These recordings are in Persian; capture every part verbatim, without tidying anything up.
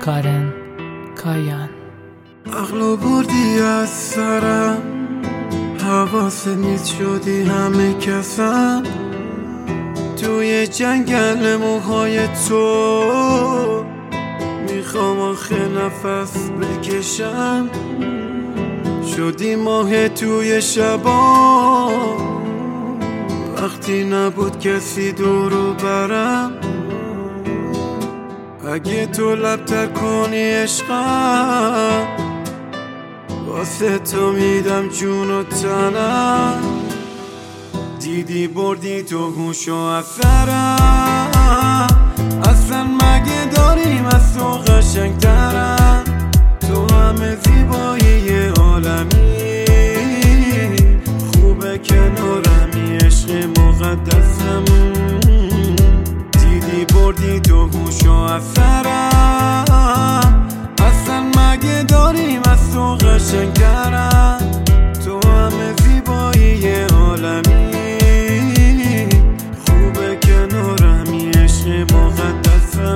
کارن کایان. عقلو بردی از سرم، حواست نیست شدی همه کسم. توی جنگل موهای تو میخوام آخه نفس بکشم. شدی ماه توی شبا وقتی نبود کسی دورو برم. اگه تو لبتر کنی عشقم، واسه تو میدم جون و تنم. دیدی بردی تو گوش و اثرم، اصلا مگه داریم از تو قشنگترم. تو همه زیبایی عالمی، خوبه کنارمی عشق مقدسم. دیدی بردی تو گوش و اثرم، اصلا مگه داریم از تو قشنگترم. تو همه زیبایی عالمی، خوبه کنارمی عشق مقدسم.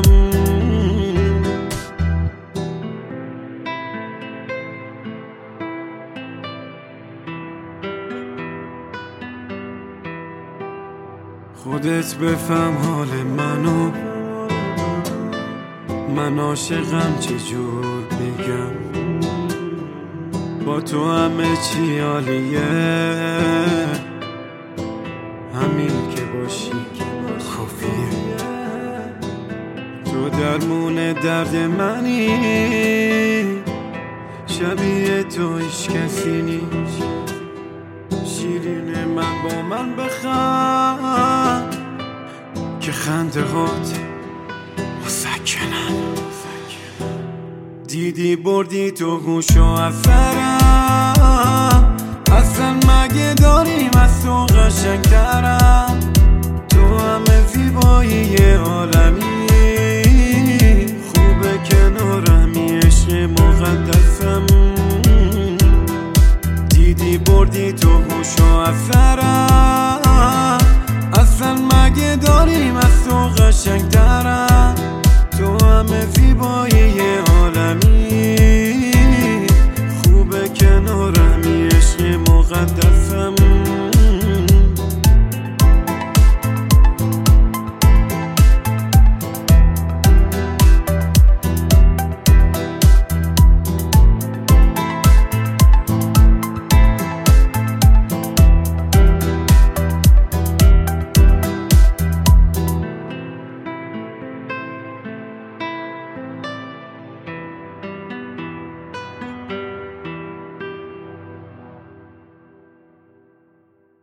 خودت بفهم حال منو، من عاشقم چجور بگم. با تو همه چی عالیه، همین که باشی کافیه. تو درمون درد منی، شبیه تو هیچ کسی نیست. شیرین من با من بخند که خنده هات مسکنن. دیدی بردی تو گوش و اثرم، اصلا مگه داریم از تو قشنگترم. تو همه زیبایی عالمی، خوبه کنارمی عشق مقدسم. دیدی بردی تو گوش و اثرم،